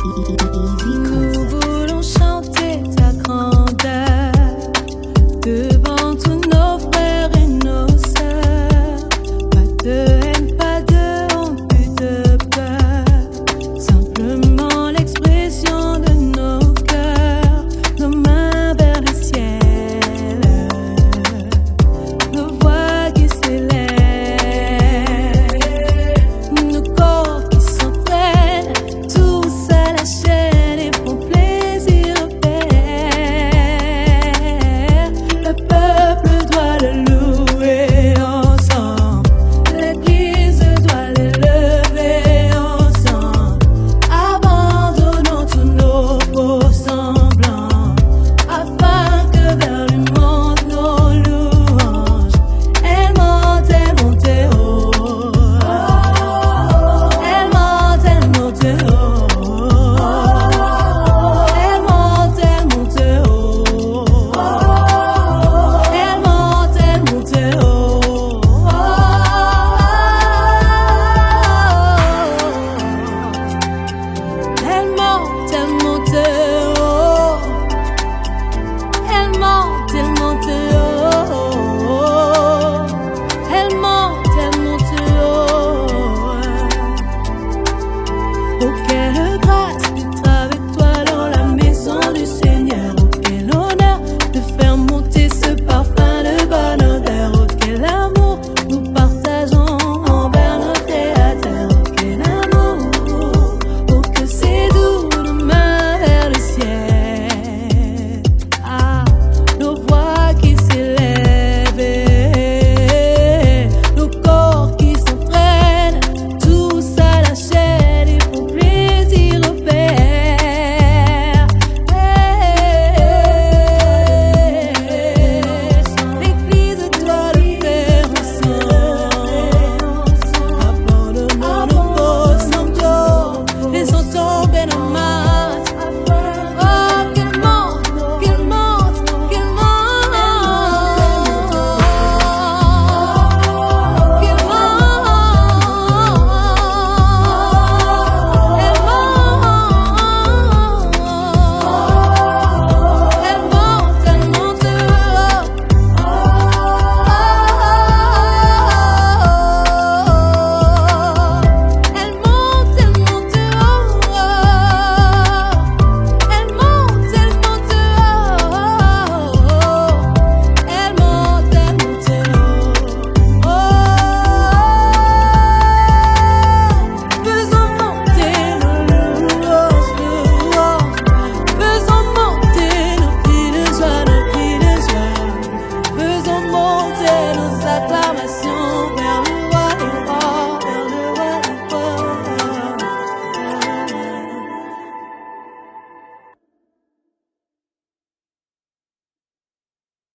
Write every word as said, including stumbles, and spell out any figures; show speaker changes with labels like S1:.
S1: Nous voulons chanter ta grandeur devant tous nos frères et nos sœurs. Pas de haine, pas de honte, plus de peur. Simplement l'expression de nos cœurs, nos mains vers le ciel, nos voix qui s'élèvent, nos corps qui s'entraînent, tous à la chaîne et font plaisir au Père. Le peuple doit le louer ensemble, l'Église doit l'élever ensemble. Abandonnons tous nos faux semblants, afin que vers lui montent nos louanges. Elle monte, elle monte haut. Elle monte, elle monte haut. Elle monte, elle monte haut. Elle monte, elle monte haut. Elle monte, elle monte haut. Elle monte, elle monte haut. Elle monte, elle monte haut. Oh, quelle grâce.